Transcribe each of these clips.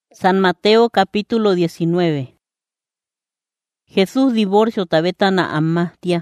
San Mateo capítulo 19. Jesús divorcio tabetana amastia.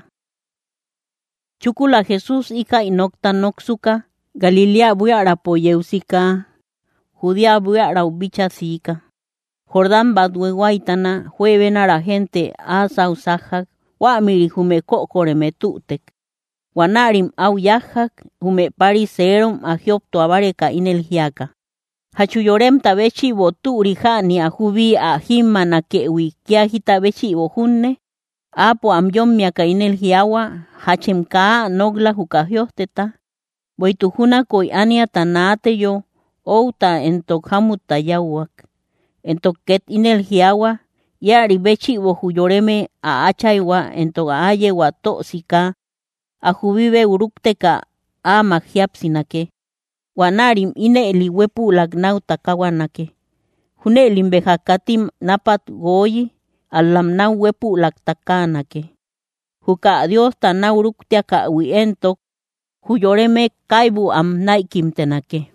Chukula Jesús ika inokta noksuka, Galilea buiara poyeusika, Judea buiara ubicha sika. Jordán badweguaitana, juevenara gente asa usajak, wamiri hume kokore metutek. Wanarim au yajak, hume pariserum agiopto abareka inelgiaka. Hachuyorem tabechi boturi hani ajubi a himana kewi kiahita bechi bohunne. Apo amyomia kainel hiawa hachemka nogla hukahiosteta. Boituhuna koi ania tanate yo outa entok hamuta yawak. Entok ket inel hiawa yari bechi bohuyoreme a achaiwa entok ayewa toxika. Ajubibe urukteka a maghiapsinake. Wanarim ine liwepu lagnauta kawanake. Hune limbehakatim napat goyi alamnau wepu laktakanake. Huka Dios tanauruktia ka wientok huyoreme kaibu am naikimtenake.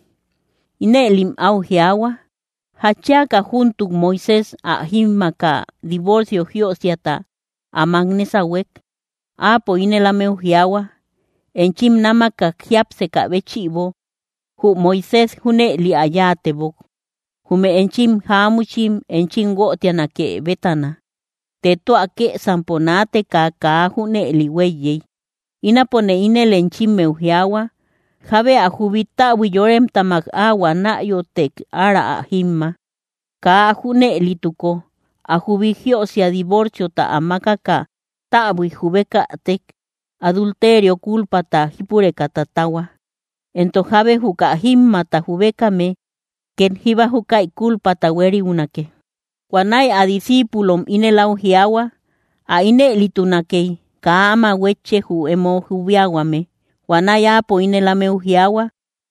Ine lim au hiawa hachiaka juntuk Moisés a himaka divorcio hiosiata a magnesawek. Apo ine lameu hiawa enchim namaka hiapseka bechibo. Hu Moisés hune li ayatebok. Hume enchim hamuchim enchim gotianake betana. Tetuake samponate kaka hune li weyey. Inapone inel enchim meuhiawa. Jabe ajubita wiyorem tamak awa na yotek ara ahimma. Ka hune lituko. Ajubigio si a divorcio ta amakaka. Ta jubeka tek. Adulterio culpa ta hipureka tatawa. Entojabe huka himma ta jubekame, ken hiba huka culpa ta weri unake. Wanai a discipulom ine lau hiawa, a ine litunake, ka ama weche hu emo hubiawame. Wanai apo ine lameu hiawa,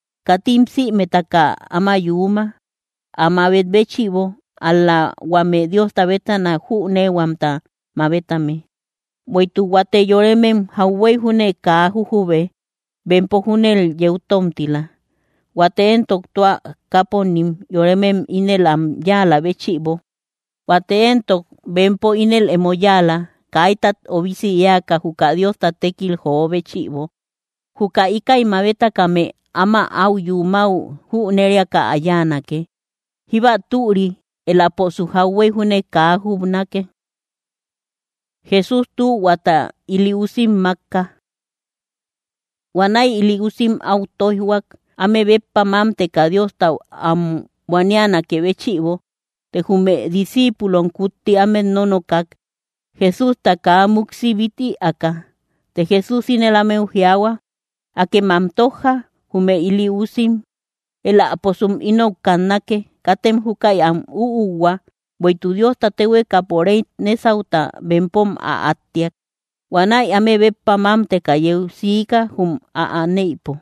katimsi metaka ama yuma, ama betbechibo, ala wame Dios tabetana hu ne wamta mabetame. Boitu wate yoremem hauwe hune ka hujube. Benpo hunel yeutomtila. Wateen toktua kaponim yoremem inel am yala bechibo. Wateen tok benpo inel emoyala. Kaitat obisi yaka huka Dios tatekil ho bechibo. Huka ika imabeta kame ama au yumau hu neriaka ayanake. Hiba turi el aposu hawe hune ka hubnake. Jesús tu wata iliusim makka. Wanai iligusim autoihuak ame bepa mamte ka Dios tau am waniana que bechivo te jume discípulon kutti ame nonokak Jesús taka muksibiti aka te Jesús inelame ujiawa ake mamtoja jume iliusim el aposum inokanake katem hukai am uuwa boitu Dios tatewe kaporei nesauta bempom a atiak. Wanai ame bepa mamte kayeu sika hum a neipo.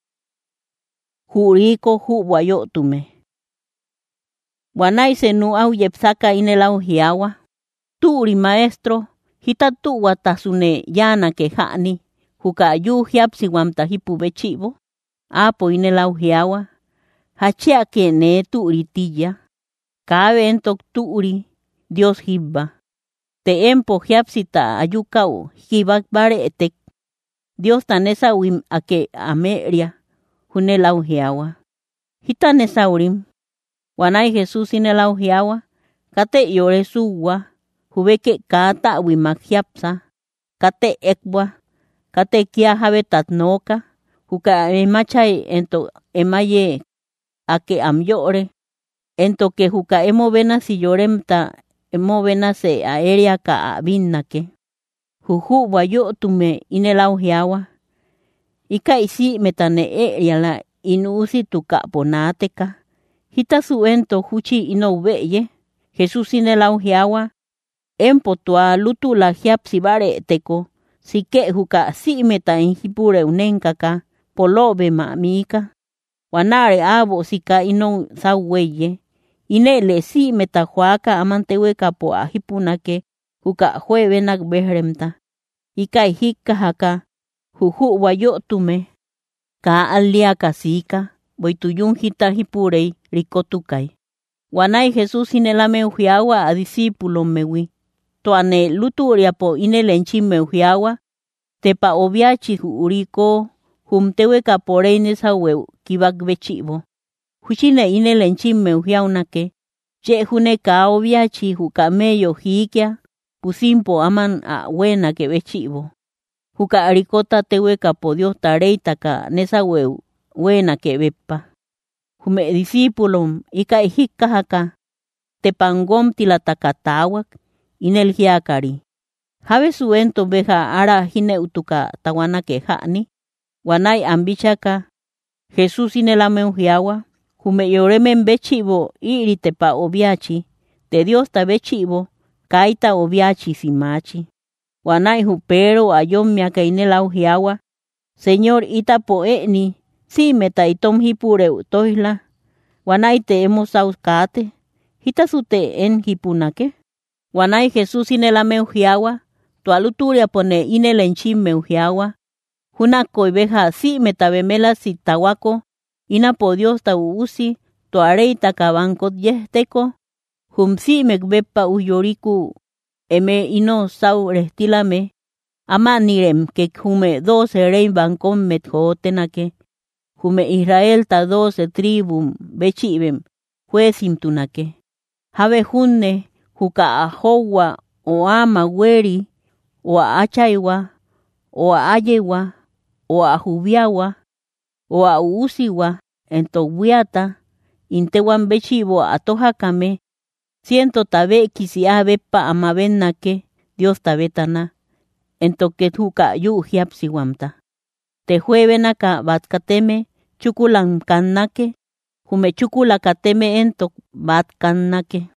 Juriko hu wayotume. Wanai senu au yepsaka inelau hiawa. Turi maestro, hita tu watasune yana ke hani. Huka yu hiapsi wamta hipu bechibo. Apo inelau hiawa. Hachia ke ne turi tilla. Kabe entok turi Dios hibba. Te empo hiapsita ayukau hibak bare etek. Dios tanesa wim ake ameria hunelau hiawa. Hita nesaurim. Wanai Jesús inelau hiawa. Kate yore suwa. Hubeke kata wimak hiapsa. Kate ekwa. Kate kia habetat noka. Huka emachay ento emaye ake amyore. Ento que huka emo vena si yoremta. Emo vena se aérea ka abinnake. Juju wayotume inelau hiawa. Ika isi metane la inusi tuka ponateka. Hita suento huchi inobeye. Jesús inelau hiawa. Empo tua lutu la hiapsi bare teko. Sike huka si meta inhipure unenkaka. Polobe mamika. Wanare abo sika ino saweye. Inele si metahuaka amantewe kapo ahipunake huka juevenak behremta. Ika hika haka juju wayotume ka alia kasika boituyun hita hipurei rikotukai. Wanay Jesús inelame ujiawa a discípulo mewi. Toane luturia po inelenchi meujiawa. Tepa obiachi uriko humtewe kaporeine sawe kibak bechivo. Huchine inelenchi meujiaunake. Che june ka obiachi huka meyo hikia. Pusimpo aman a wena que bechivo. Huka arikota tewe kapo Dios tareita ka nesawe wena que bepa. Hume discípulo ika hika haka. Tepangom tilatakatawak inel hiakari. Have suento beja ara hine utuka tawana que hani. Wanay ambichaka. Jesús inelame ujiawa. Hume yoremen bechivo iri tepa obiachi. De Dios ta bechivo. Kaita obiachi simachi. Wanay hupero ayomia ka inela ujiawa. Señor ita poeni. Si meta itom hipure utohla. Wanay te hemos auskate. Hita sute en hipunake. Wanay Jesús inelame ujiawa. Tualuturia pone inelenchim meujiawa. Junako ibeja si metabemela si tawako. Ina po Dios ta uusi. Tuareita kabankot yehteko. Humsi mekbepa uyoriku. Eme ino sau restilame. Ama nirem que hume 12 rey bancom metjotenake. Hume Israel ta 12 tribum bechibem. Juesim tunake. Have junne huka ahowa o ama weri. O a achaiwa, o a ayewa, o a jubiawa, o a uusiwa, ento wiata, intewan bechivo a tojakame, ciento tabe kisia bepa amabenake, Dios tabetana, ento que tuka yu hiapsiwamta. Te juevenaka batkateme, chukulan kannake, hume chukula kateme ento batkannake.